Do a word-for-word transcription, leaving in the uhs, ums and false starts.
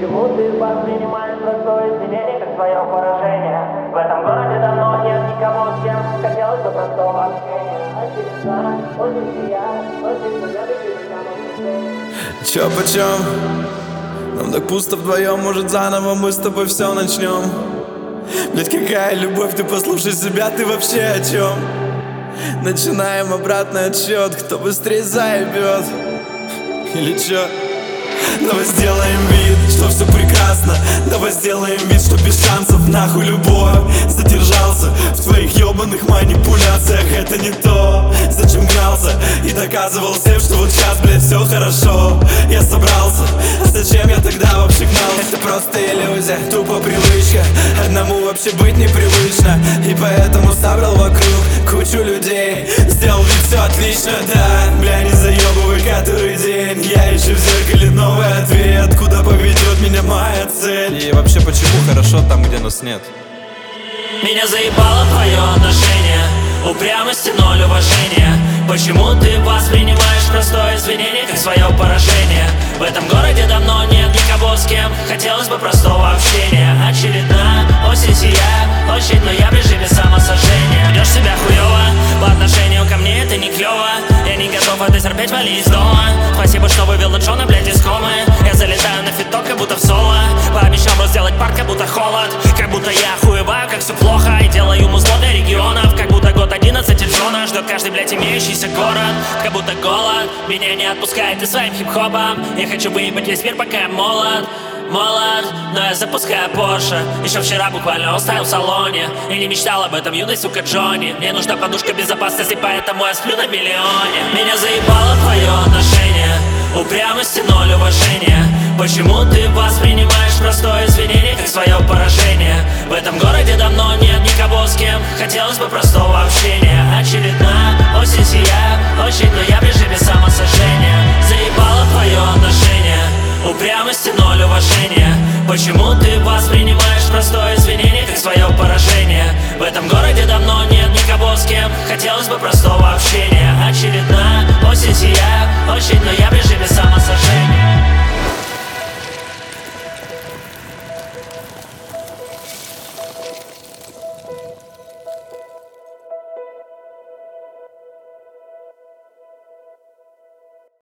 Почему ты воспринимаешь простое извинение как свое поражение? В этом городе давно нет никого, с кем хотелось бы простого общения. Очередная, очень сияет, очень сияет. Чё почем? Нам так пусто вдвоем, может заново мы с тобой все начнем. Блять, какая любовь, ты послушай себя, ты вообще о чем? Начинаем обратный отсчет, кто быстрее заебет. Или чё? Давай сделаем вид, что все прекрасно. Давай сделаем вид, что без шансов. Нахуй любовь, задержался в твоих ебаных манипуляциях. Это не то, зачем гнался и доказывал всем, что вот сейчас, блядь, все хорошо. Я собрался, а зачем я тогда вообще гнал? Это просто иллюзия, тупо привычка. Одному вообще быть непривычно. И поэтому собрал вокруг кучу людей. Сделал вид, все отлично, да. Бля, не заебывай который день. Я ищу в зеркале новый ответ. Куда поведет меня моя цель? И вообще, почему хорошо там, где нас нет? Меня заебало твое отношение, упрямости ноль уважения. Почему ты воспринимаешь простое извинение как свое поражение? В этом городе давно нет никого, с кем хотелось бы простого общения. Очередная осень сияет, очень, но я в режиме самосожжения. Ведешь себя хуёво, по отношению ко мне это не клёво. Я не готов это терпеть, вали из дома. Спасибо, что вывел Джона, блядь, из комы. Я залетаю на фиток, как будто в соло. Пообещал сделать парк, как будто холод. Как будто я хуеваю, как все плохо. И делаю музло для регионов. Как будто год одиннадцать и Джона ждет каждый, блядь, имеющийся город. Как будто голод меня не отпускает и своим хип-хопом. Я хочу выебать весь мир, пока я молод. Молод, но я запускаю Порше. Еще вчера буквально оставил в салоне. И не мечтал об этом юный, сука, Джонни. Мне нужна подушка безопасности, поэтому я сплю на миллионе. Меня заебало твое отношение, упрямости ноль уважения. Почему ты воспринимаешь простое извинение как свое поражение? В этом городе давно нет никого, с кем хотелось бы простого общения. Очередная осень сияет, очень, но я в режиме самосожжения. Заебало твое отношение, упрямости ноль уважения. Почему ты воспринимаешь простое извинение как свое поражение? В этом городе давно нет никого, с кем хотелось бы простого общения. Очередная осень сияет, очень, но я в режиме